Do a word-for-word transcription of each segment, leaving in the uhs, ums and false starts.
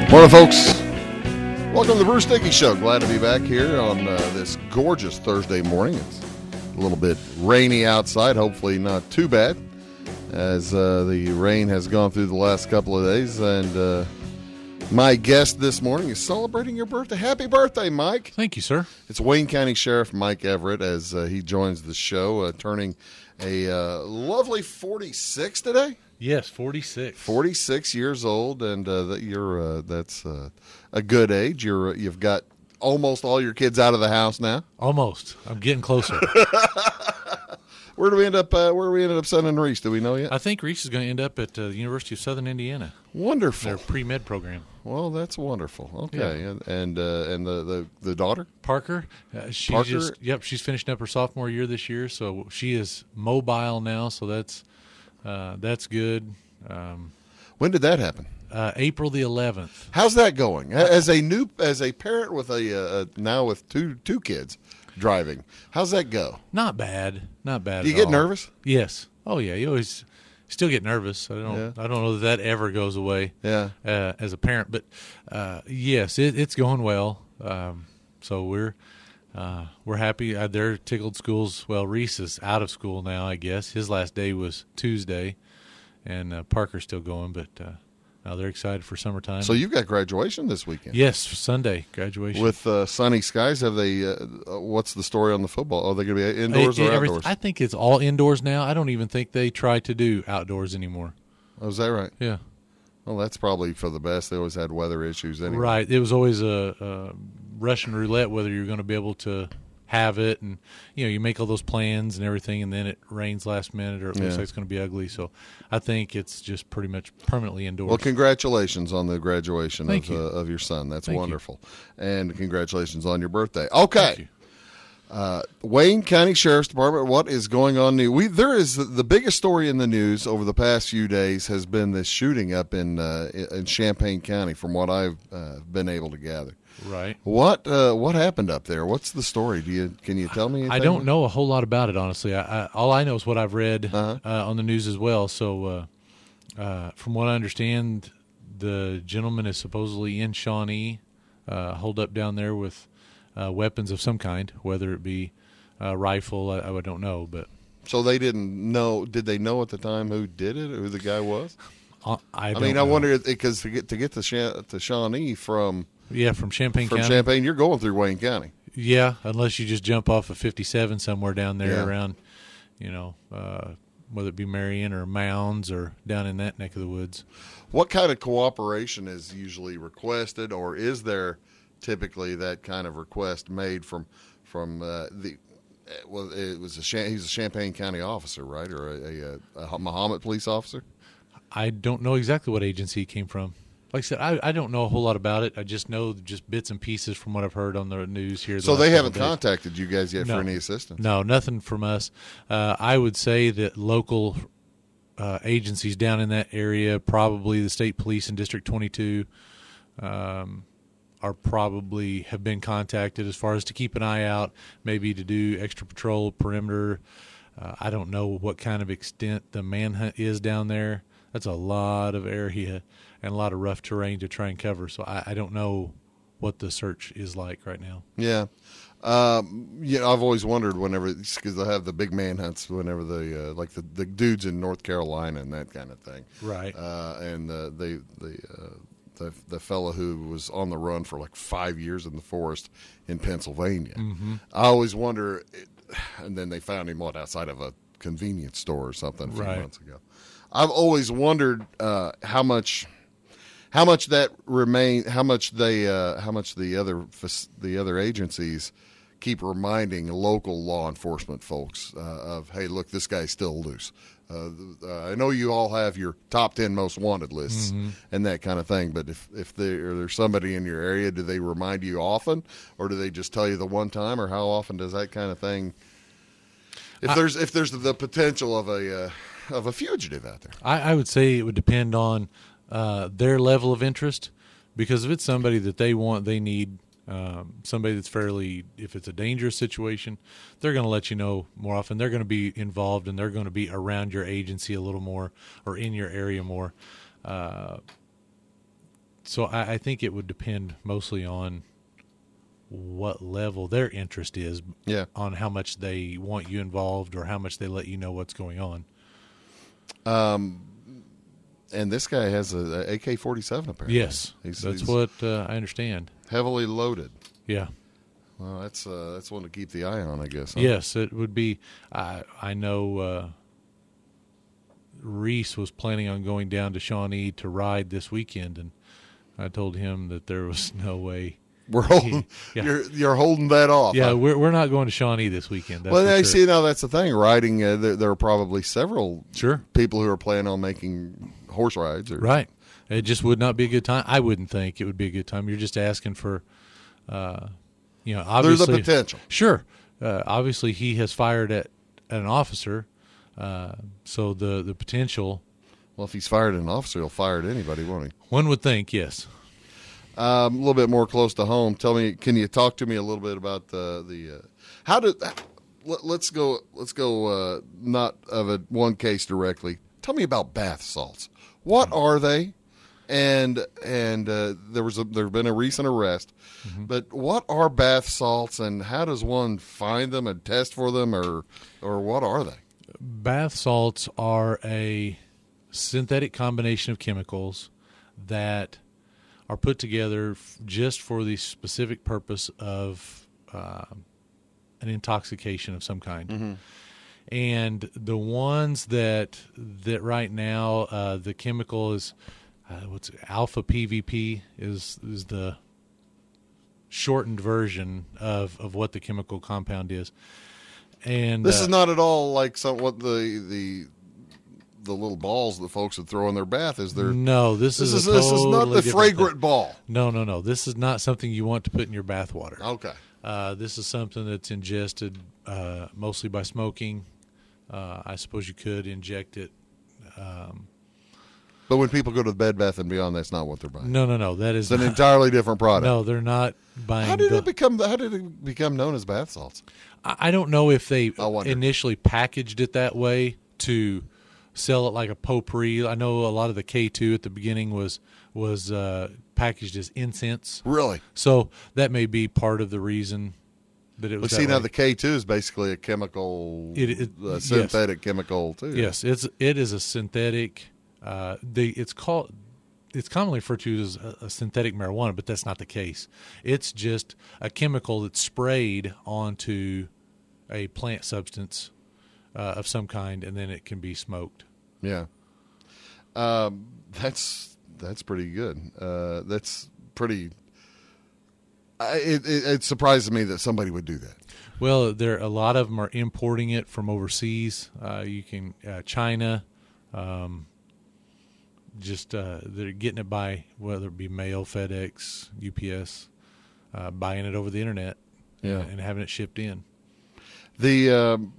Morning, folks. Welcome to the Bruce Dickey Show. Glad to be back here on uh, this gorgeous Thursday morning. It's a little bit rainy outside, hopefully not too bad, as uh, the rain has gone through the last couple of days. And uh, my guest this morning is celebrating your birthday. Happy birthday, Mike. Thank you, sir. It's Wayne County Sheriff Mike Everett as uh, he joins the show, uh, turning a uh, lovely forty-six today. Yes, forty-six. forty-six years old, and uh, that you're uh, that's uh, a good age. You're you've got almost all your kids out of the house now. Almost. I'm getting closer. Where do we end up? Uh, where do we ended up sending Reese? Do we know yet? I think Reese is going to end up at uh, the University of Southern Indiana. Wonderful. Their pre-med program. Well, that's wonderful. Okay, Yeah. and and, uh, and the, the the daughter Parker, uh, she Parker? just yep, she's finishing up her sophomore year this year, so she is mobile now. So that's uh, that's good. Um, When did that happen? uh, April the eleventh. How's that going? As a new as a parent with a uh, now with two two kids driving, how's that go? Not bad. Not bad. Do you at get all. nervous? Yes. Oh yeah. You always still get nervous. I don't. Yeah. I don't know that that ever goes away. Yeah. Uh, as a parent, but uh, yes, it, it's going well. Um, so we're uh, we're happy. Uh, they're tickled. Schools. Well, Reese is out of school now. I guess his last day was Tuesday, and uh, Parker's still going. But uh, now they're excited for summertime. So you've got graduation this weekend. yes, Sunday graduation With uh, sunny skies, have they? Uh, what's the story on the football? Are they going to be indoors It- it- or everyth- outdoors? I think it's all indoors now. I don't even think they try to do outdoors anymore. Oh, is that right? Yeah. Well, that's probably for the best. They always had weather issues anyway. Right. It was always a, a Russian roulette whether you're going to be able to have it, and you know you make all those plans and everything, and then it rains last minute, or it looks Yeah. like it's going to be ugly. So I think it's just pretty much permanently indoors. Well, congratulations on the graduation Thank of, you. uh, of your son. That's Thank you. wonderful. And congratulations on your birthday. Okay. Thank you. Uh, Wayne County Sheriff's Department, what is going on new? We there is the, the biggest story in the news over the past few days has been this shooting up in uh, in Champaign County, from what I've uh, been able to gather. Right. What uh, what happened up there? What's the story? Do you can you tell me? Anything? I don't know a whole lot about it, honestly. I, I, all I know is what I've read Uh-huh. uh, on the news as well. So, uh, uh, from what I understand, the gentleman is supposedly in Shawnee, uh, holed up down there with uh, weapons of some kind, whether it be a rifle, I, I don't know. But So they didn't know. Did they know at the time who did it? Who the guy was? uh, I, I don't mean, know. I wonder because to get to get to, Sha- to Shawnee from Yeah, from Champaign from County. Champaign, you're going through Wayne County. Yeah, unless you just jump off of fifty-seven somewhere down there Yeah. around, you know, uh, whether it be Marion or Mounds or down in that neck of the woods. What kind of cooperation is usually requested, or is there typically that kind of request made from from uh, the? Well, it was a Cha- he's a Champaign County officer, right, or a, a, a Mahomet police officer? I don't know exactly what agency he came from. Like I said, I, I don't know a whole lot about it. I just know just bits and pieces from what I've heard on the news here. the So last they couple haven't days. contacted you guys yet No. for any assistance. No, nothing from us. Uh, I would say that local uh, agencies down in that area, probably the state police in District twenty-two, um, are probably have been contacted as far as to keep an eye out, maybe to do extra patrol perimeter. Uh, I don't know what kind of extent the manhunt is down there. That's a lot of area and a lot of rough terrain to try and cover. So I, I don't know what the search is like right now. Yeah. Um, you know, I've always wondered whenever, because they have the big manhunts whenever the uh, like the, the dudes in North Carolina and that kind of thing, Right. Uh, and uh, they the uh, the the fellow who was on the run for like five years in the forest in Pennsylvania. Mm-hmm. I always wonder, and then they found him what outside of a convenience store or something a few Right. months ago. I've always wondered uh, how much. How much that remain? How much they? Uh, how much the other the other agencies keep reminding local law enforcement folks uh, of, hey, look, this guy's still loose. Uh, uh, I know you all have your top ten most wanted lists Mm-hmm. and that kind of thing, but if if there, there's somebody in your area, do they remind you often, or do they just tell you the one time, or how often does that kind of thing? If I, there's if there's the potential of a uh, of a fugitive out there, I, I would say it would depend on uh, their level of interest, because if it's somebody that they want, they need um, somebody that's fairly, if it's a dangerous situation, they're going to let you know more often. They're going to be involved, and they're going to be around your agency a little more or in your area more. Uh, so I, I think it would depend mostly on what level their interest is, Yeah. on how much they want you involved or how much they let you know what's going on. Um, and this guy has a, a A K forty-seven apparently. Yes, he's, that's he's what uh, I understand. heavily loaded. Yeah. Well, that's uh, that's one to keep the eye on, I guess. Huh? Yes, it would be. I I know uh, Reese was planning on going down to Shawnee to ride this weekend, and I told him that there was no way. We're holding. Yeah. You're you're holding that off. Yeah, huh? we're we're not going to Shawnee this weekend. That's Well, for I sure. see. Now that's the thing. Riding. Uh, there, there are probably several Sure. people who are planning on making horse rides. Or, Right. It just would not be a good time. I wouldn't think it would be a good time. You're just asking for, uh, you know, There's obviously. a potential. Sure. Uh, obviously, he has fired at, at an officer, uh, so the, the potential, Well, if he's fired an officer, he'll fire at anybody, won't he? one would think, yes. Um, a little bit more close to home. Tell me, can you talk to me a little bit about the the uh, how did let, let's go let's go uh, not of a one case directly. Tell me about bath salts. What are they? And and uh, there was a, there's been a recent arrest, Mm-hmm. but what are bath salts and how does one find them and test for them, or or what are they? Bath salts are a synthetic combination of chemicals that are put together f- just for the specific purpose of uh, an intoxication of some kind. And the ones that that right now uh, the chemical is uh, what's it, alpha P V P is is the shortened version of, of what the chemical compound is. And This uh, is not at all like some what the the the little balls that folks would throw in their bath. Is there? no, this, This is is a this is not totally the different fragrant thing. ball. No, no, no. This is not something you want to put in your bath water. Okay. Uh, this is something that's ingested uh, mostly by smoking. Uh, I suppose you could inject it. Um, But when people go to the Bed Bath and Beyond, that's not what they're buying. no, no, no. That is It's an not, entirely different product. no. They're not buying. How did the, it become? How did it become known as bath salts? I I don't know if they I wonder. initially packaged it that way to sell it like a potpourri. I know a lot of the K two at the beginning was was uh, packaged as incense, Really? so that may be part of the reason that it But was. see, that now way. the K two is basically a chemical, It- it- a yes. synthetic chemical too. Yes, it's it is a synthetic. Uh, they it's called it's commonly referred to as a, a synthetic marijuana, but that's not the case. It's just a chemical that's sprayed onto a plant substance uh, of some kind, and then it can be smoked. Yeah. Um, that's that's pretty good. Uh, that's pretty. I, it, it, it surprises me that somebody would do that. Well, there a lot of them are importing it from overseas. Uh, you can uh, China. Um, just uh, they're getting it by whether it be mail, FedEx, U P S, uh, buying it over the internet, Yeah. and, and having it shipped in. The um,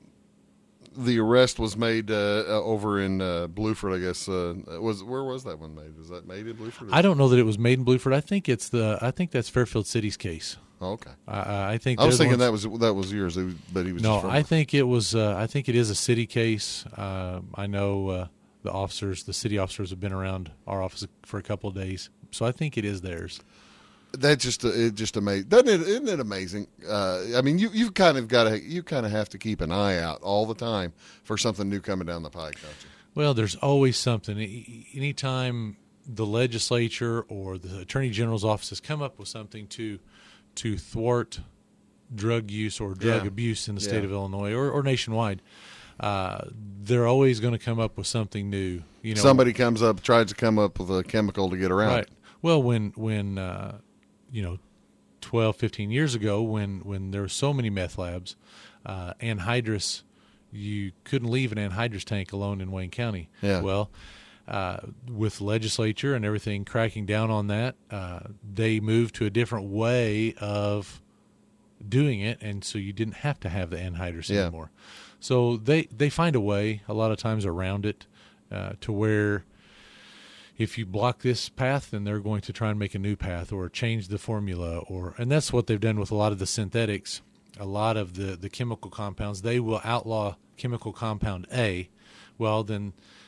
the arrest was made uh, uh, over in uh, Blueford, I guess. Uh, was where was that one made? Was that made in Blueford? I don't know that it was made in Blueford. I think it's the I think that's Fairfield City's case. Oh, okay. I, I think I was they're the thinking ones- that was that was yours, It was- but he was no. just from I think it was. Uh, I think it is a city case. Uh, I know uh, the officers, the city officers, have been around our office for a couple of days, so I think it is theirs. that just it just amazing, doesn't it? Isn't it amazing? Uh, I mean, you you kind of got to you kind of have to keep an eye out all the time for something new coming down the pike, don't you? Well, there's always something. E- Anytime the legislature or the attorney general's office has come up with something to to thwart drug use or drug Yeah. abuse in the state Yeah. of Illinois or, or nationwide, uh, they're always going to come up with something new. You know, Somebody comes up, tries to come up with a chemical to get around right? it. Well, when when uh, you know, twelve, fifteen years ago, when when there were so many meth labs, uh, anhydrous, you couldn't leave an anhydrous tank alone in Wayne County. Yeah. Well, uh, with legislature and everything cracking down on that, uh, they moved to a different way of doing it, and so you didn't have to have the anhydrous Yeah. anymore. So they they find a way a lot of times around it uh, to where if you block this path, then they're going to try and make a new path or change the formula, or and that's what they've done with a lot of the synthetics, a lot of the, the chemical compounds. They will outlaw chemical compound A. Well, then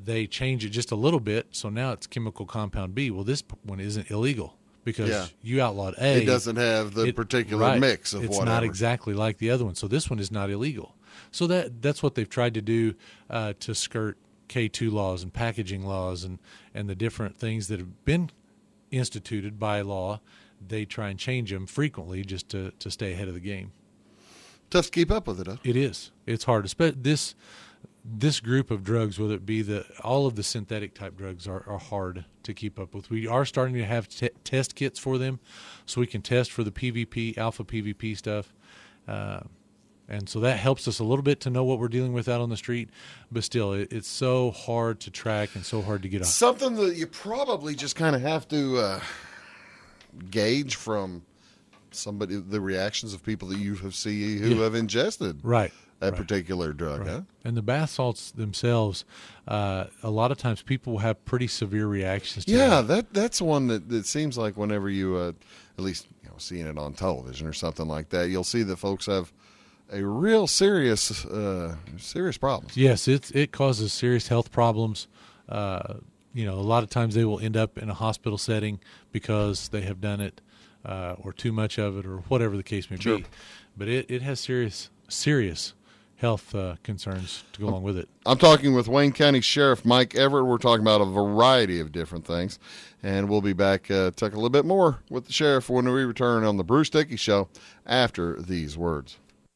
they change it just a little bit, so now it's chemical compound B. Well, this one isn't illegal because yeah. you outlawed A. It doesn't have the it, particular right. mix of it's whatever. It's not exactly like the other one, so this one is not illegal. So that that's what they've tried to do uh, to skirt K two laws and packaging laws and, and the different things that have been instituted by law. They try and change them frequently just to, to stay ahead of the game. Tough to keep up with it, huh? It is. It's hard. This this group of drugs, whether it be the all of the synthetic type drugs, are, are hard to keep up with. We are starting to have t- test kits for them, so we can test for the P V P, alpha P V P stuff. Uh, And so that helps us a little bit to know what we're dealing with out on the street. But still, it, it's so hard to track and so hard to get off. Something that you probably just kind of have to uh, gauge from somebody, the reactions of people that you have see who Yeah. have ingested right. that right. particular drug. Right. Huh? And the bath salts themselves, uh, a lot of times people have pretty severe reactions to Yeah, that. that that's one that, that seems like whenever you, uh, at least you know, seeing it on television or something like that, you'll see that folks have a real serious, uh, serious problems. Yes, it it causes serious health problems. Uh, you know, a lot of times they will end up in a hospital setting because they have done it, uh, or too much of it, or whatever the case may Sure. be. But it, it has serious serious health uh, concerns to go along with it. I'm talking with Wayne County Sheriff Mike Everett. We're talking about a variety of different things, and we'll be back uh, talking a little bit more with the sheriff when we return on the Bruce Dickey Show after these words.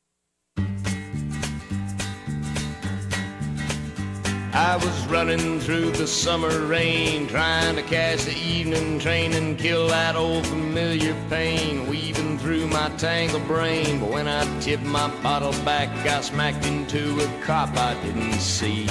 I was running through the summer rain, trying to catch the evening train and kill that old familiar pain, weaving through my tangled brain. But when I tipped my bottle back, I smacked into a cop I didn't see.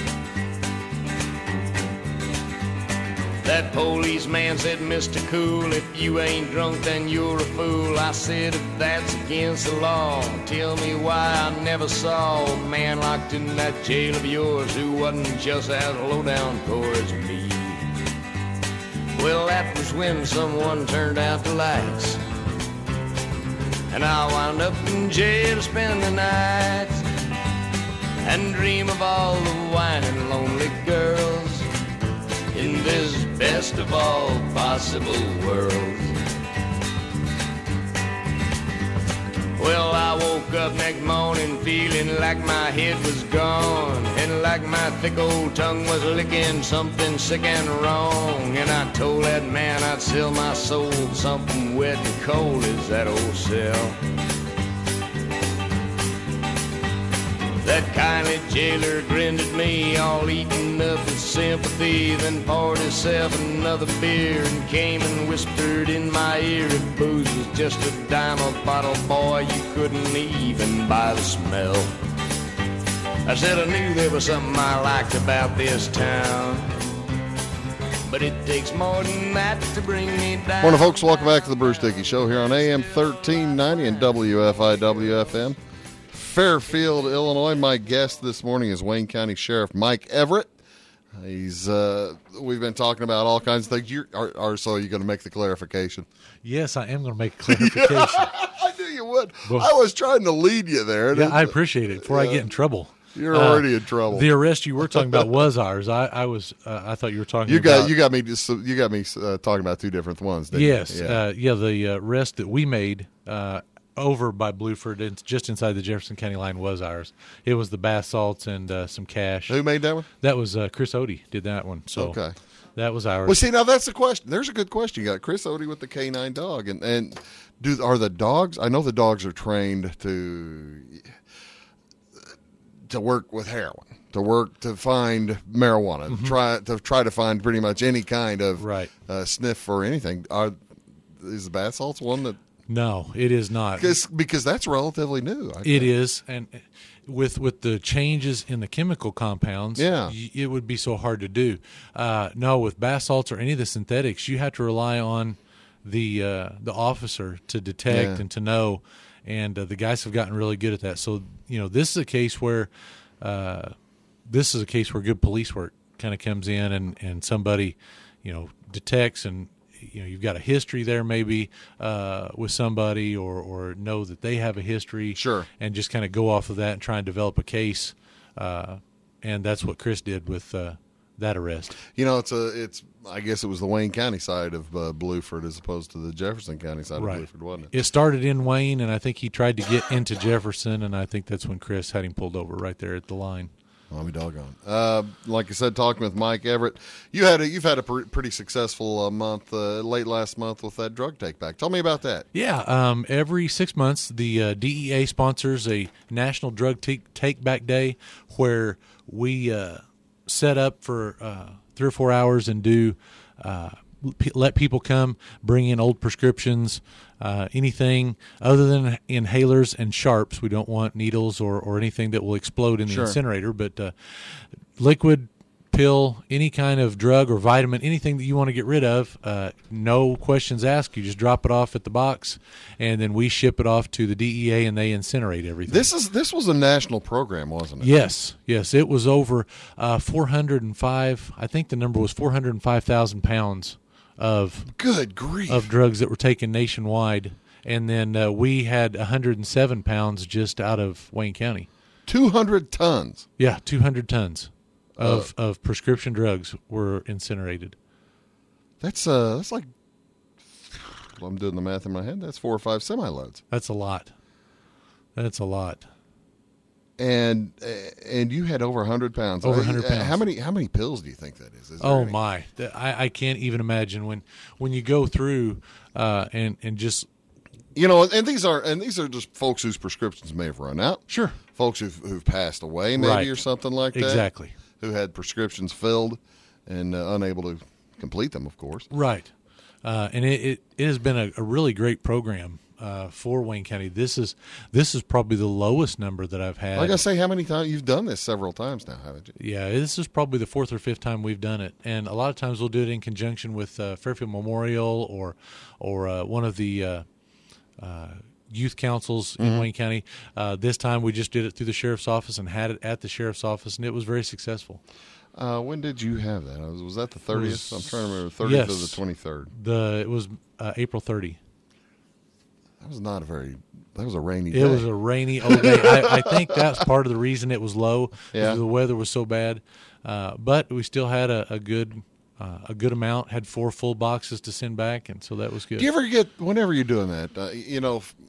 That policeman said, Mister Cool, if you ain't drunk, then you're a fool. I said, if that's against the law, tell me why I never saw a man locked in that jail of yours who wasn't just as low down poor as me. Well, that was when someone turned out the lights, and I wound up in jail to spend the night and dream of all the whining lonely girls in this best of all possible worlds. Well, I woke up next morning feeling like my head was gone, and like my thick old tongue was licking something sick and wrong. And I told that man I'd sell my soul, something wet and cold as that old cell. That kindly jailer grinned at me, all eaten up with sympathy, then poured himself another beer and came and whispered in my ear, if booze was just a dime a bottle, boy, you couldn't even buy the smell. I said I knew there was something I liked about this town, but it takes more than that to bring me down. Morning, folks. Welcome back to the Bruce Dickey Show here on A M thirteen ninety and W F I W F M. Fairfield, Illinois. My guest this morning is Wayne County Sheriff Mike Everett. He's uh, we've been talking about all kinds of things. You're, are, are, so you're going to make the clarification? Yes, I am going to make a clarification. I knew you would. Well, I was trying to lead you there. Yeah, I appreciate it. Before yeah. I get in trouble, you're already uh, in trouble. The arrest you were talking about was ours. I, I was. Uh, I thought you were talking. You got about, you got me. Just, you got me uh, talking about two different ones. Didn't yes. You? Yeah. Uh, yeah. The uh, arrest that we made. Uh, over by Blueford, and just inside the Jefferson County line, was ours. It was the bath salts and uh, some cash. Who made that one? That was uh, Chris Odie did that one. So okay. That was ours. Well, see, now that's the question. There's a good question. You got Chris Odie with the K nine dog, and and do are the dogs? I know the dogs are trained to to work with heroin, to work to find marijuana, mm-hmm. try to try to find pretty much any kind of right. uh, sniff or anything. Are is the bath salts one that? No, it is not. Because because that's relatively new. I it think. is, and with with the changes in the chemical compounds, yeah. y- it would be so hard to do. Uh, no, with bath salts or any of the synthetics, you have to rely on the uh, the officer to detect yeah. and to know, and uh, the guys have gotten really good at that. So you know, this is a case where uh, this is a case where good police work kind of comes in, and, and somebody you know detects and. You know, you've got a history there maybe uh, with somebody, or, or know that they have a history, sure, and just kind of go off of that and try and develop a case. Uh, and that's what Chris did with uh, that arrest. You know, it's a it's. I guess it was the Wayne County side of uh, Blueford as opposed to the Jefferson County side Right. of Blueford, wasn't it? It started in Wayne, and I think he tried to get into Jefferson, and I think that's when Chris had him pulled over right there at the line. I'll be doggone. Uh, like I said, talking with Mike Everett, you had a, you've had a pr- pretty successful uh, month uh, late last month with that drug take back. Tell me about that. Yeah, um, every six months, the uh, D E A sponsors a National Drug Take Take Back Day where we uh, set up for uh, three or four hours and do uh, p- let people come, bring in old prescriptions, uh, anything other than inhalers and sharps. We don't want needles or, or anything that will explode in the Sure. incinerator, but uh, liquid, pill, any kind of drug or vitamin, anything that you want to get rid of, uh, no questions asked. You just drop it off at the box, and then we ship it off to the D E A, and they incinerate everything. This is this was a national program, wasn't it? Yes, yes, it was over uh, four hundred five. I think the number was four hundred five thousand pounds of Good grief. of drugs that were taken nationwide, and then uh, we had one hundred seven pounds just out of Wayne County. two hundred tons. Yeah, two hundred tons of uh, of prescription drugs were incinerated. That's uh, that's like, I'm doing the math in my head. That's four or five semi-loads. That's a lot. That's a lot. And uh, and you had over one hundred pounds. Over Uh, one hundred pounds. How many how many pills do you think that is? Is there Oh any? my! Th- I, I can't even imagine when when you go through uh, and and just You know, and these are and these are just folks whose prescriptions may have run out. sure Folks who've who've passed away, maybe Right. or something like that. exactly Who had prescriptions filled and uh, unable to complete them, of course. right, uh, and it, it, it has been a, a really great program uh, for Wayne County. This is this is probably the lowest number that I've had. Like I say, how many times you've done this several times now, haven't you? Yeah, this is probably the fourth or fifth time we've done it, and a lot of times we'll do it in conjunction with uh, Fairfield Memorial or or uh, one of the uh, uh, youth councils in Mm-hmm. Wayne County. Uh, this time we just did it through the sheriff's office and had it at the sheriff's office, and it was very successul. Uh, when did you have that? Was, was that the thirtieth? was- I'm trying to remember. thirtieth or yes. the twenty-third? The it was uh, April thirtieth. That was not a very. That was a rainy It day. was a rainy old day. I, I think that's part of the reason it was low. Yeah. The weather was so bad, uh, but we still had a, a good uh, a good amount. Had four full boxes to send back, and so that was good. Do you ever get, whenever you're doing that, uh, you know, f-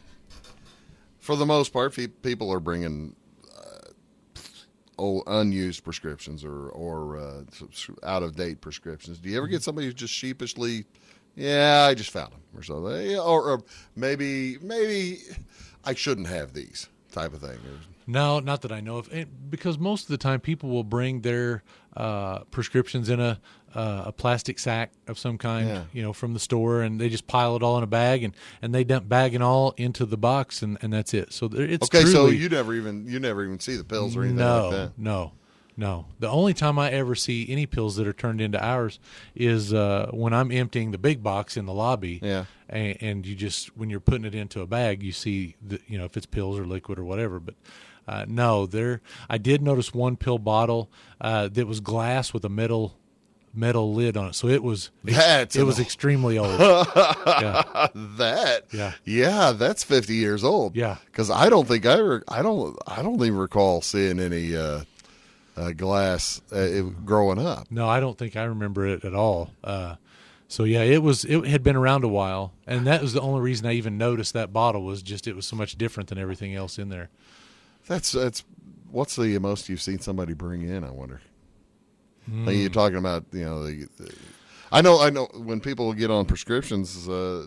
for the most part, fe- people are bringing uh, old, unused prescriptions or, or uh, out of date prescriptions. Do you ever get somebody who's just sheepishly, yeah, I just found them or something, Yeah, or, or maybe maybe I shouldn't have these type of thing? Or, No, not that I know of. And because most of the time, people will bring their uh, prescriptions in a uh, a plastic sack of some kind, Yeah. you know, from the store, and they just pile it all in a bag, and, and they dump bag and all into the box, and, and that's it. So there- it's okay, so truly, you never even you never even see the pills or anything no, like that. no, no. The only time I ever see any pills that are turned into ours is uh, when I'm emptying the big box in the lobby. Yeah. And, and you just, when you're putting it into a bag, you see, the, you know, if it's pills or liquid or whatever. But uh, no, there. I did notice one pill bottle uh, that was glass with a metal metal lid on it, so it was That's it an was old- extremely old. yeah. That Yeah. yeah, that's fifty years old. Yeah. because I don't think I ever, I don't, I don't even recall seeing any uh, uh, glass uh, it, growing up. No, I don't think I remember it at all. Uh, so yeah, it was. It had been around a while, and that was the only reason I even noticed that bottle was just it was so much different than everything else in there. That's that's what's the most you've seen somebody bring in? I wonder. Hmm. Like you're talking about, you know, the, the, I know, I know when people get on prescriptions uh,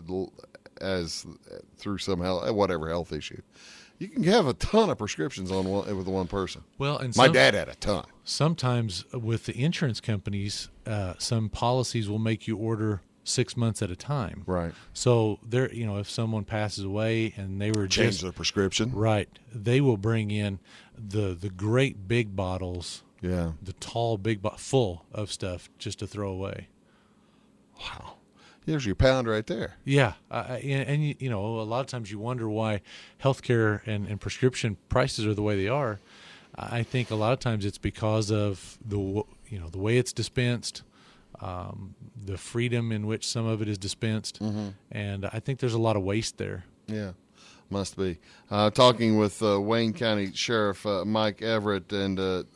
as through some health, whatever health issue, you can have a ton of prescriptions on one with one person. Well, and My some, dad had a ton. sometimes with the insurance companies, uh, some policies will make you order six months at a time. Right. So there, you know, if someone passes away and they were Change just their prescription. right, they will bring in the the great big bottles, Yeah. the tall big bo- full of stuff just to throw away. Wow. There's your pound right there. Yeah, uh, and, and you, you know, a lot of times you wonder why healthcare and, and prescription prices are the way they are. I think a lot of times it's because of the w- you know the way it's dispensed, um, the freedom in which some of it is dispensed, Mm-hmm. and I think there's a lot of waste there. Yeah, must be. Uh, talking with uh, Wayne County Sheriff uh, Mike Everett, and uh,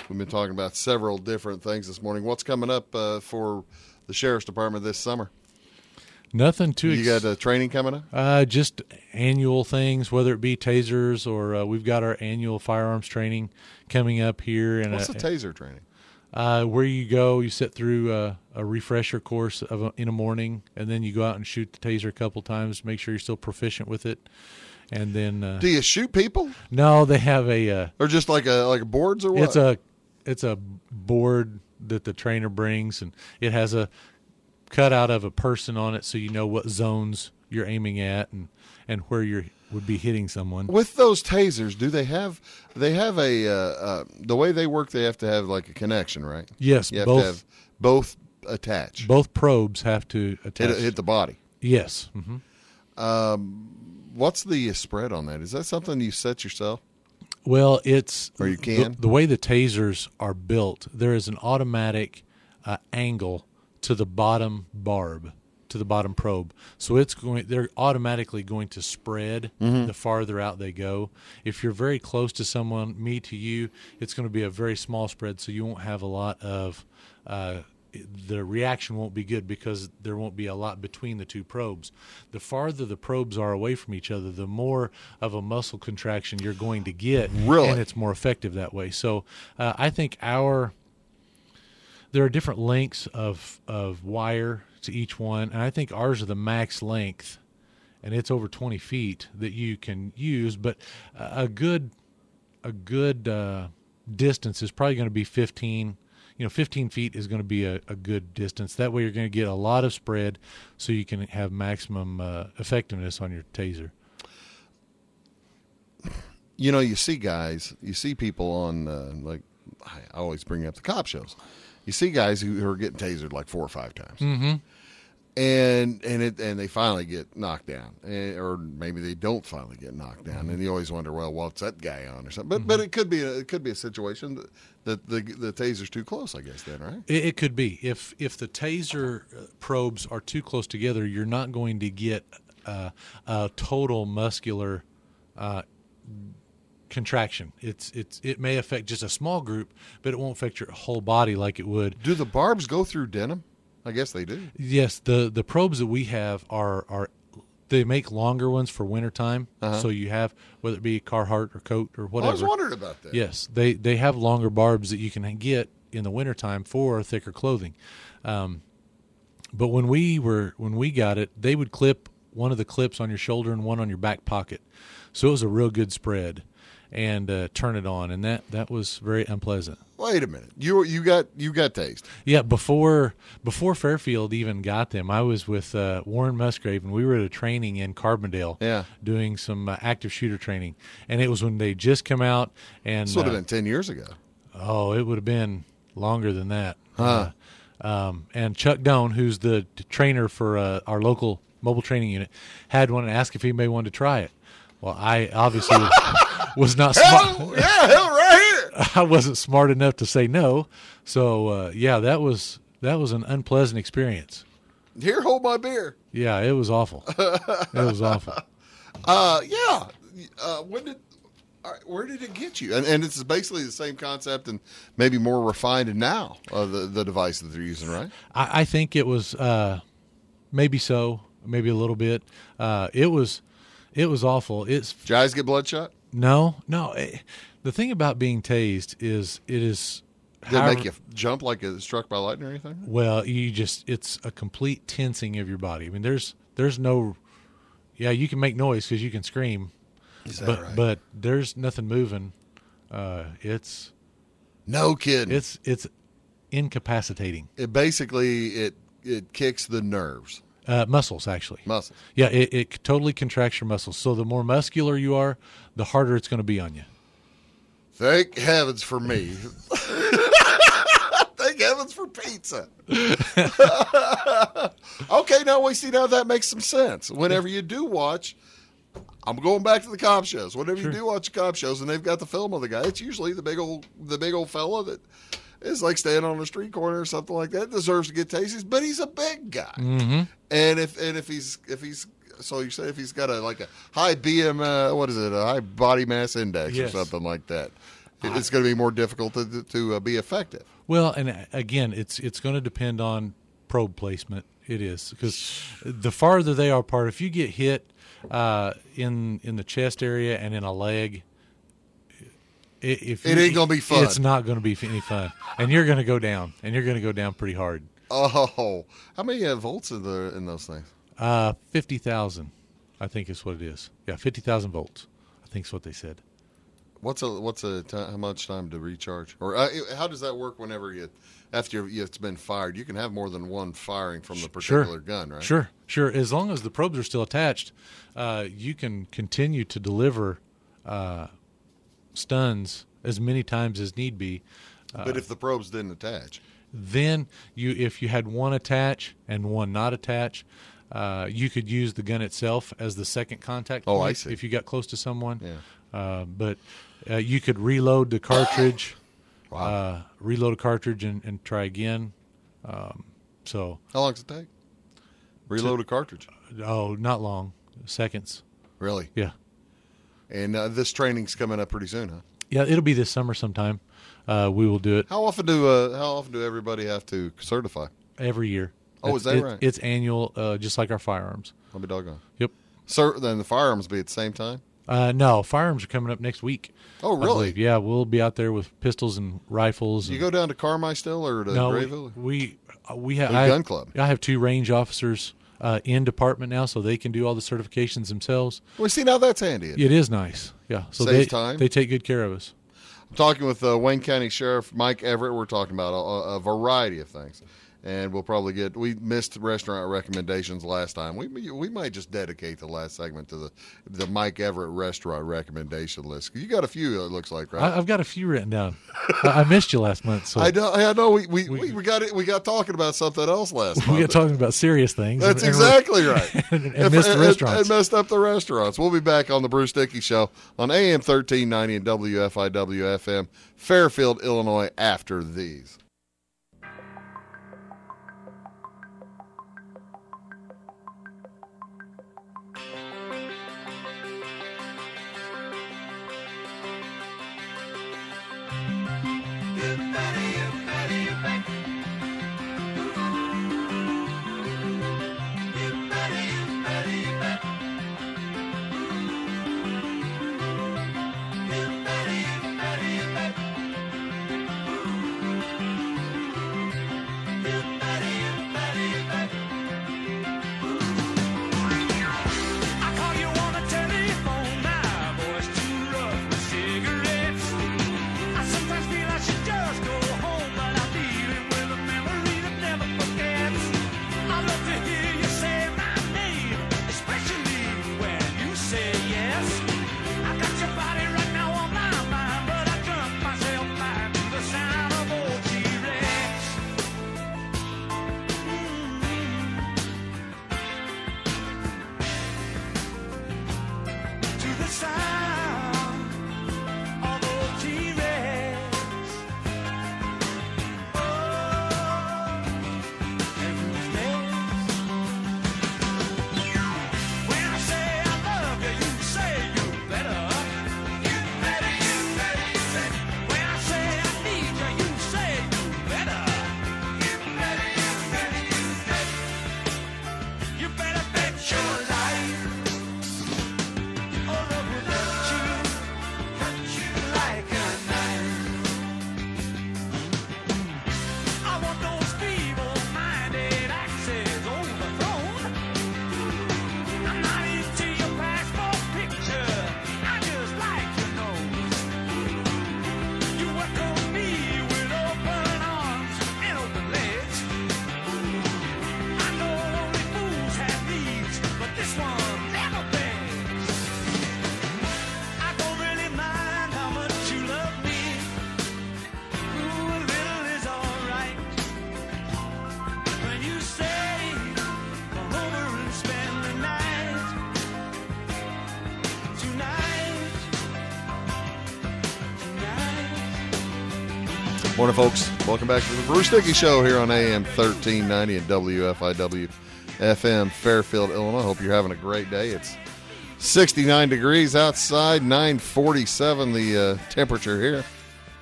We've been talking about several different things this morning. What's coming up uh, for the Sheriff's Department this summer? Nothing too. You ex- got uh, training coming up? Uh, just annual things, whether it be tasers or uh, we've got our annual firearms training coming up here. And What's a, the taser training? Uh, where you go, you sit through uh, a refresher course of a, in a morning, and then you go out and shoot the taser a couple times, make sure you're still proficient with it, and then. Uh, Do you shoot people, no, they have a. Uh, or just like a like boards or what? it's a, it's a board that the trainer brings, and it has a cutout of a person on it, so you know what zones you're aiming at and and where you would be hitting someone. With those tasers, do they have they have a uh, uh, the way they work? They have to have like a connection, right? Yes, you have both to have both attach. both probes have to attach. hit, hit the body. Yes. Mm-hmm. Um, what's the spread on that? Is that something you set yourself? Well, it's or you can the, the way the tasers are built. There is an automatic uh, angle to the bottom barb, to the bottom probe. So it's going, they're automatically going to spread mm-hmm. the farther out they go. If you're very close to someone, me to you, it's going to be a very small spread, so you won't have a lot of, uh, the reaction won't be good because there won't be a lot between the two probes. The farther the probes are away from each other, the more of a muscle contraction you're going to get. Really? And it's more effective that way. So uh, I think our... There are different lengths of, of wire to each one, and I think ours are the max length, and it's over twenty feet that you can use. But a good a good uh, distance is probably going to be fifteen. You know, fifteen feet is going to be a, a good distance. That way, you're going to get a lot of spread, so you can have maximum uh, effectiveness on your taser. You know, you see guys, you see people on uh, like I always bring up the cop shows. You see guys who, who are getting tasered like four or five times, mm-hmm. and and it and they finally get knocked down, and, or maybe they don't finally get knocked down, mm-hmm. and you always wonder, well, what's that guy on or something? But mm-hmm. but it could be a, it could be a situation that, that the the taser's too close, I guess. Then right? It, it could be if if the taser probes are too close together, you're not going to get uh, a total muscular. Uh, contraction. It's it's it may affect just a small group, but it won't affect your whole body like it would. Do the barbs go through denim? I guess they do. Yes, the the probes that we have are are they make longer ones for wintertime. Uh-huh. So you have whether it be Carhartt or Coat or whatever. I was wondering about that. Yes, they they have longer barbs that you can get in the wintertime for thicker clothing. Um, but when we were when we got it, they would clip one of the clips on your shoulder and one on your back pocket. So it was a real good spread. And uh, turn it on, and that, that was very unpleasant. Wait a minute, you you got you got tased? Yeah, before before Fairfield even got them, I was with uh, Warren Musgrave, and we were at a training in Carbondale, yeah, doing some uh, active shooter training, and it was when they just come out. And this would have uh, been ten years ago. Oh, it would have been longer than that. Huh. Uh, um, and Chuck Doan, who's the t- trainer for uh, our local mobile training unit, had one and asked if anybody wanted to try it. Well, I obviously was, was not smart. Hell, yeah, hell right here. I wasn't smart enough to say no. So, uh, yeah, that was that was an unpleasant experience. Here, hold my beer. Yeah, it was awful. It was awful. Uh, yeah. Uh, when did, all right, where did it get you? And, and it's basically the same concept and maybe more refined now, uh, the, the device that they're using, right? I, I think it was uh, maybe so, maybe a little bit. Uh, it was... It was awful. It's Did your eyes get bloodshot? No, no. It, the thing about being tased is it is. Did it make you jump like it was struck by lightning or anything? Well, you just it's a complete tensing of your body. I mean, there's there's no. Yeah, you can make noise because you can scream, is that but right? but there's nothing moving. Uh, it's no kidding. It's it's incapacitating. It basically it it kicks the nerves. Uh, muscles, actually. Muscles. Yeah, it, it totally contracts your muscles. So the more muscular you are, the harder it's going to be on you. Thank heavens for me. Thank heavens for pizza. Okay, now we see now that makes some sense. Whenever you do watch, I'm going back to the cop shows. Whenever Sure. you do watch cop shows and they've got the film of the guy, it's usually the big old the big old fella that is like standing on a street corner or something like that. Deserves to get tased, but he's a big guy. Mm-hmm. And if and if he's if he's so you say if he's got a like a high B M uh, what is it a high body mass index Yes. or something like that, it's going to be more difficult to, to uh, be effective. Well, and again, it's it's going to depend on probe placement. It is, because the farther they are apart, if you get hit uh, in in the chest area and in a leg, if it you, ain't going to be fun. It's not going to be any fun, and you're going to go down, and you're going to go down pretty hard. Oh, how many uh, volts are there in those things? Uh, fifty thousand, I think is what it is. Yeah, fifty thousand volts. I think is what they said. What's a what's a t- how much time to recharge, or uh, how does that work? Whenever you after you, it's been fired, you can have more than one firing from the particular sure. gun, right? Sure, sure. As long as the probes are still attached, uh, you can continue to deliver uh, stuns as many times as need be. Uh, but if the probes didn't attach, then you if you had one attach and one not attach, uh, you could use the gun itself as the second contact oh, point I see. if you got close to someone. Yeah. Uh, but uh, you could reload the cartridge, wow. uh, reload a cartridge and, and try again. Um, so how long does it take? Reload to, a cartridge? Oh, not long, seconds. Really? Yeah. And uh, this training's coming up pretty soon, huh? Yeah, it'll be this summer sometime. Uh, we will do it. How often do uh, how often do everybody have to certify? Every year. Oh, it's, is that it, right? It's annual, uh, just like our firearms. I'll be doggone. Yep. So then the firearms be at the same time? Uh, no, firearms are coming up next week. Oh, I really? believe. Yeah, we'll be out there with pistols and rifles. You and, go down to Carmi still or to no, Grayville? we we, we have The I, gun club. I have two range officers uh, in department now, so they can do all the certifications themselves. Well, see, now that's handy. It is nice. Yeah, so Saves they time. they take good care of us. I'm talking with uh, Wayne County Sheriff Mike Everett. We're talking about a, a variety of things. And we'll probably get. We missed restaurant recommendations last time. We we might just dedicate the last segment to the the Mike Everett restaurant recommendation list. You got a few, it looks like, right? I, I've got a few written down. I, I missed you last month, so I know. I know. We we, we, we got it. We got talking about something else last we month. got talking about serious things. That's and, exactly right. And, and If- missed the and- restaurants. And messed up the restaurants. We'll be back on the Bruce Dickey Show on A M thirteen ninety and W F I W F M, Fairfield, Illinois. After these. Morning, folks. Welcome back to the Bruce Dickey Show here on A M thirteen ninety and W F I W F M, Fairfield, Illinois. Hope you're having a great day. It's sixty-nine degrees outside, nine forty-seven the uh, temperature here.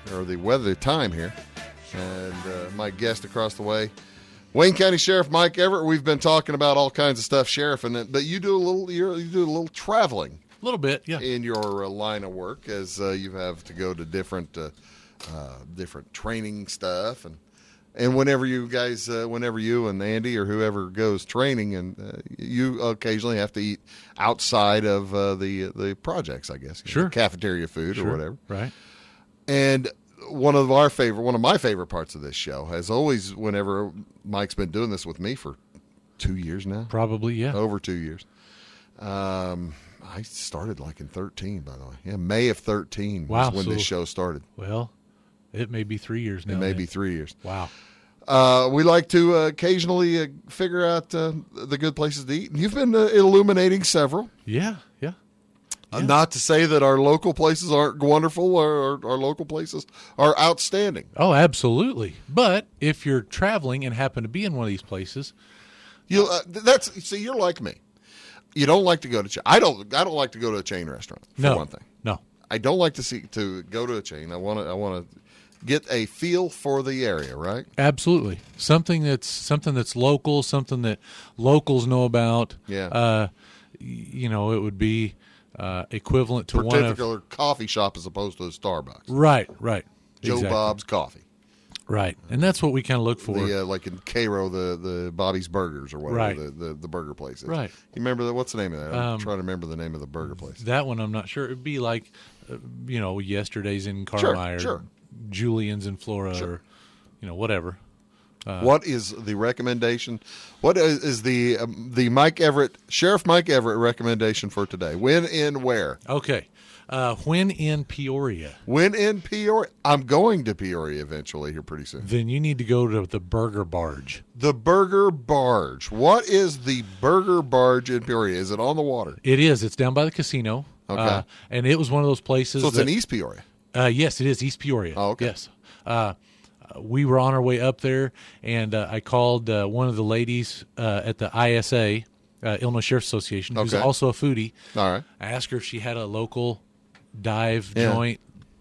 or the weather time here. And uh, my guest across the way, Wayne County Sheriff Mike Everett. We've been talking about all kinds of stuff, Sheriff, and but you do a little you're, you do a little traveling. A little bit, yeah. In your uh, line of work, as uh, you have to go to different uh, uh, different training stuff, and and whenever you guys, uh, whenever you and Andy or whoever goes training, and uh, you occasionally have to eat outside of uh, the the projects, I guess. Sure. Know, cafeteria food Sure. or whatever. Right. And one of our favorite, one of my favorite parts of this show has always, whenever Mike's been doing this with me for two years now, Probably, yeah. over two years. Um. I started like in thirteen, by the way. Yeah, May of thirteen Wow, was when so- this show started. Well, it may be three years now. It may then. be three years. Wow. Uh, we like to uh, occasionally uh, figure out uh, the good places to eat. And you've been uh, illuminating several. Yeah, yeah. Uh, not to say that our local places aren't wonderful or, or our local places are outstanding. Oh, absolutely. But if you're traveling and happen to be in one of these places, You uh, that's see, you're like me. You don't like to go to. Cha- I don't. I don't like to go to a chain restaurant. For no, one thing. no. I don't like to see to go to a chain. I want to. I want to get a feel for the area, right? Absolutely. Something that's something that's local, something that locals know about. Yeah. Uh, y- you know, it would be uh, equivalent to one of Particular coffee shop as opposed to a Starbucks. right, right. Joe Exactly. Bob's Coffee. Right, and that's what we kind of look for. The uh, like in Cairo, the the Bobby's Burgers or whatever Right. the, the the burger place is. Right. You remember that? What's the name of that? I'm Um, trying to remember the name of the burger place. That one, I'm not sure. It'd be like, uh, you know, yesterday's in Carmire, sure. Julian's in Flora, Sure. or you know, whatever. What is the recommendation? What is, is the um, the Mike Everett Sheriff Mike Everett recommendation for today? When, in, where? Okay, uh, when in Peoria, When in Peoria? I'm going to Peoria eventually here pretty soon. then you need to go to the Burger Barge. The Burger Barge. What is the Burger Barge in Peoria? Is it on the water? It is. It's down by the casino. Okay. Uh, and it was one of those places. So it's that, in East Peoria. Uh, yes, it is East Peoria. Oh, okay. Yes. Uh, we were on our way up there, and uh, I called uh, one of the ladies uh, at the I S A, uh, Illinois Sheriff's Association, who's Okay. also a foodie. All right. I asked her if she had a local dive Yeah. joint,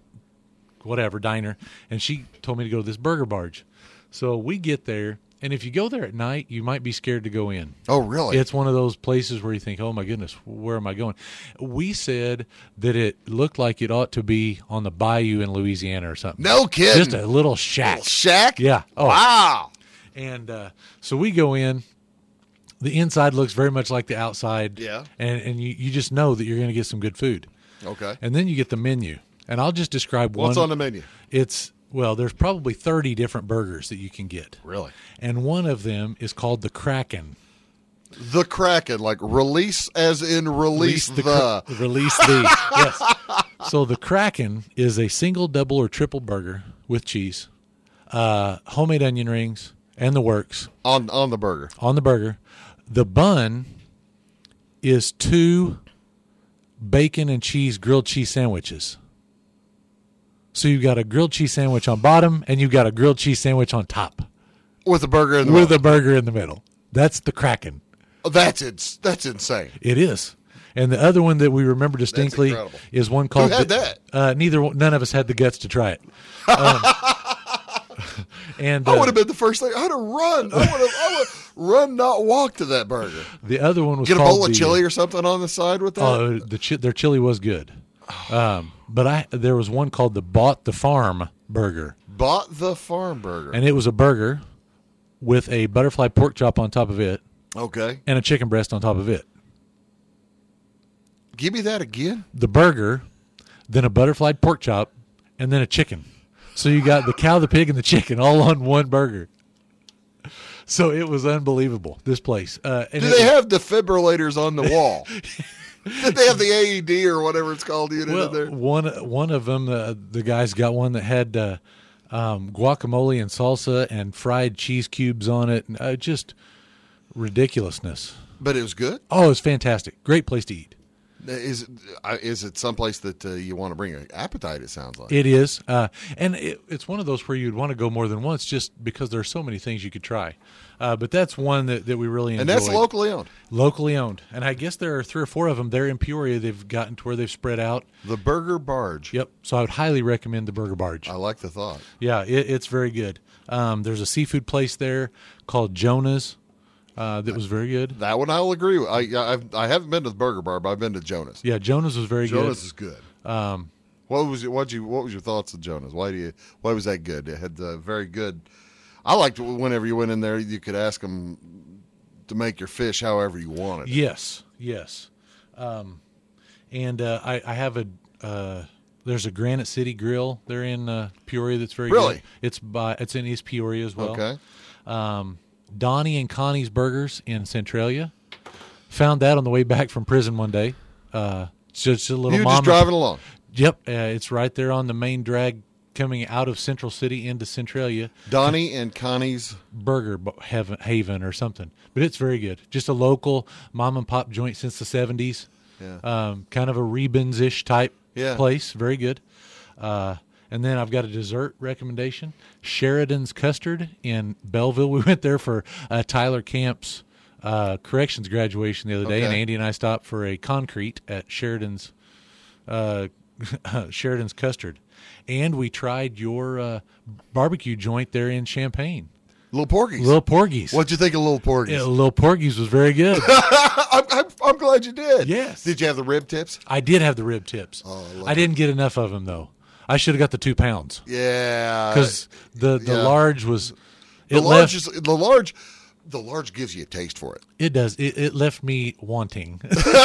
whatever, diner, and she told me to go to this Burger Barge. So we get there, and if you go there at night, you might be scared to go in. Oh, really? It's one of those places where you think, oh, my goodness, where am I going? We said that it looked like it ought to be on the bayou in Louisiana or something. No kidding. Just a little shack. Little shack? Yeah. Oh. Wow. And uh, so we go in. The inside looks very much like the outside. Yeah. And, and you, you just know that you're going to get some good food. Okay. And then you get the menu. And I'll just describe What's one. on the menu? It's, well, there's probably thirty different burgers that you can get. Really? And one of them is called the Kraken. The Kraken, like release as in release, the. cra- release the. Yes. So the Kraken is a single, double, or triple burger with cheese, uh, homemade onion rings, and the works on on the burger. on the burger. The bun is two bacon and cheese grilled cheese sandwiches. So you've got a grilled cheese sandwich on bottom, and you've got a grilled cheese sandwich on top With a burger in the with middle. a burger in the middle. That's the Kraken. Oh, that's ins- that's insane. It is. And the other one that we remember distinctly incredible. is one called. Who had the- that? Uh, neither one- none of us had the guts to try it. Um, and I uh, would have been the first thing. I'd have run. I would have I would run, not walk to that burger. the other one was Get a called bowl of the- chili or something on the side with that. Oh, the chi- their chili was good. Um, but I there was one called the Bought the Farm burger, Bought the farm burger. and it was a burger with a butterfly pork chop on top of it Okay, and a chicken breast on top of it. give me that again. The burger, then a butterfly pork chop, and then a chicken. So you got the cow, the pig, and the chicken all on one burger. So it was unbelievable, this place. Uh, and Do it they was- have defibrillators on the wall? Did they have the A E D or whatever it's called unit well, in there? one one of them, uh, the guys got one that had uh, um, guacamole and salsa and fried cheese cubes on it. And, uh, just ridiculousness. But it was good. Oh, it was fantastic. Great place to eat. Is uh, is it someplace that uh, you want to bring an appetite? It sounds like It is, uh, and it, it's one of those where you'd want to go more than once, just because there are so many things you could try. Uh, but that's one that, that we really enjoy. and that's locally owned. Locally owned, and I guess there are three or four of them. They're in Peoria. They've gotten to where they've spread out. The Burger Barge. Yep. So I would highly recommend the Burger Barge. I like the thought. Yeah, it, it's very good. Um, there's a seafood place there called Jonah's uh, that was very good. That one I'll agree with. I I've, I haven't been to the Burger Bar, but I've been to Jonas. Yeah, Jonah's was very Jonas good. is good. Um, What was what you what was your thoughts of Jonas? Why do you why was that good? It had uh, very good. I liked whenever you went in there, you could ask them to make your fish however you wanted. Yes, yes. Um, and uh, I, I have a uh, there's a Granite City Grill there in uh, Peoria that's very Really? good. It's by it's in East Peoria as well. Okay. Um, Donnie and Connie's Burgers in Centralia. Found that on the way back from prison one day. Uh, it's just a little. You were mom just and- driving along. Yep, uh, it's right there on the main drag coming out of Central City into Centralia. Donnie and Connie's. Burger Bo- Haven, Haven or something, but it's very good. Just a local mom and pop joint since the seventies. Yeah. Um, kind of a Rebens ish type Yeah. place. Very good. Uh, and then I've got a dessert recommendation: Sheridan's Custard in Belleville. We went there for uh, Tyler Camp's uh, corrections graduation the other day, Okay. and Andy and I stopped for a concrete at Sheridan's. Uh, Sheridan's Custard, and we tried your uh, barbecue joint there in Champaign. Little Porgies. Little Porgies. What'd you think of Little Porgies? Yeah, Little Porgies was very good. I'm, I'm, I'm glad you did. Yes. Did you have the rib tips? I did have the rib tips. Oh, I love I didn't get enough of them though. I should have got the two pounds Yeah. because the the yeah. large was. the It large left. is, the large the large gives you a taste for it. It does. It, it left me wanting.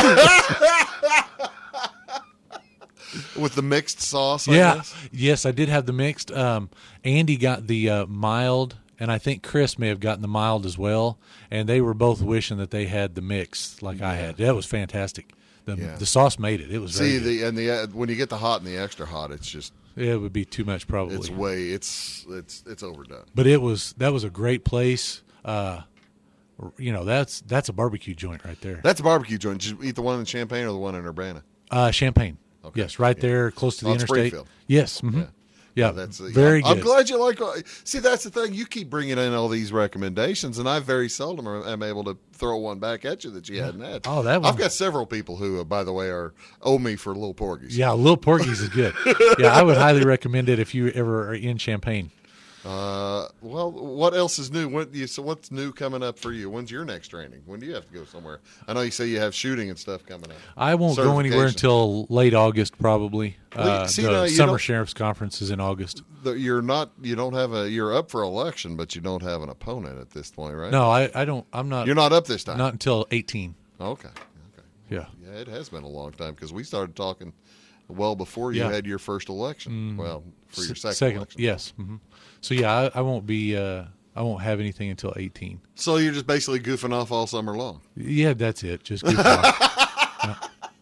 With the mixed sauce, I yeah. guess? Yes, I did have the mixed. Um, Andy got the uh, mild, and I think Chris may have gotten the mild as well. And they were both wishing that they had the mix like I had. That was fantastic. The Yeah. the sauce made it. It was See, very good. the and the uh, when you get the hot and the extra hot, it's just It would be too much probably. it's way it's it's it's overdone. But it was that was a great place. Uh, you know, that's that's a barbecue joint right there. That's a barbecue joint. Did you eat the one in Champaign or the one in Urbana? Uh, Champagne. Okay. Yes, right Yeah. there, close to the On interstate. Springfield. Yes. Mm-hmm. Yeah. Yeah. Yeah, that's uh, very I'm, good. I'm glad you like. all- See, that's the thing. You keep bringing in all these recommendations, and I very seldom am am able to throw one back at you that you hadn't had. Oh, that one- I've got several people who, uh, by the way, are owe me for Little Porgies. Yeah, Little Porgies is good. Yeah, I would highly recommend it if you ever are in Champaign. Uh, well, what else is new? What you, so what's new coming up for you? When's your next training? When do you have to go somewhere? I know you say you have shooting and stuff coming up. I won't go anywhere Certification. until late August, probably. Uh, see, the now, you Summer don't- Sheriff's Conference is in August. The- You're not. You don't have a. You're up for election, but you don't have an opponent at this point, right? No, I, I don't. I'm not. You're not up this time. Not until eighteen. Okay. Okay. Yeah. Yeah, it has been a long time because we started talking well before you Yeah. had your first election. Well, for your second, Second, election. yes. hmm So yeah, I, I won't be. Uh, I won't have anything until eighteen. So you're just basically goofing off all summer long. Yeah, that's it. Just goof off. Yeah.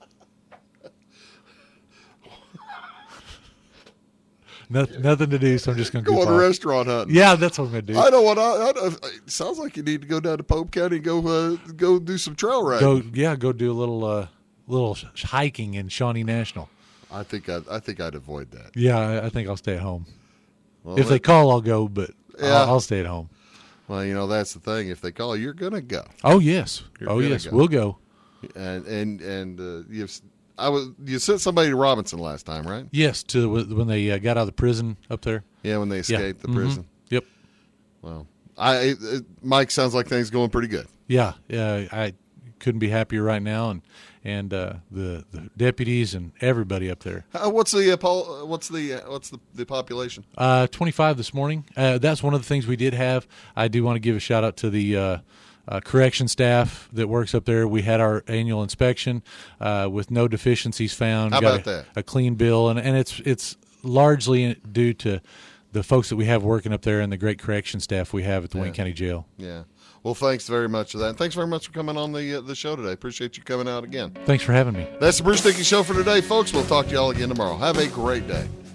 Noth- nothing to do, so I'm just going to Go goof on off. a restaurant hunting. Yeah, that's what I'm going to do. I know what I, I know. It sounds like you need to go down to Pope County and go uh, go do some trail riding. Go, yeah, go do a little, uh, little sh- hiking in Shawnee National. I think I, I think I'd avoid that. Yeah, I, I think I'll stay at home. Well, If they that- call, I'll go, but Yeah. I'll, I'll stay at home. well, you know that's the thing. If they call, you're gonna go. Oh yes, You're oh gonna yes, go. we'll go. And and and uh, you've I was you sent somebody to Robinson last time, right? Yes, to when they uh, got out of the prison up there. Yeah, when they escaped the Mhm. prison. Yep. Well, I it, it- Mike sounds like things going pretty good. Yeah, yeah. I couldn't be happier right now, and and uh, the the deputies and everybody up there. Uh, what's the uh, pol- uh, what's the uh, what's the, the population? Uh, twenty-five this morning. Uh, that's one of the things we did have. I do want to give a shout out to the uh, uh, correction staff that works up there. We had our annual inspection uh, with no deficiencies found. How Got about a, that? A clean bill, and and it's it's largely due to the folks that we have working up there and the great correction staff we have at the Yeah. Wayne County Jail. Yeah. Well, thanks very much for that. And thanks very much for coming on the uh, the show today. Appreciate you coming out again. Thanks for having me. That's the Bruce Dickey Show for today, folks. We'll talk to y'all again tomorrow. Have a great day.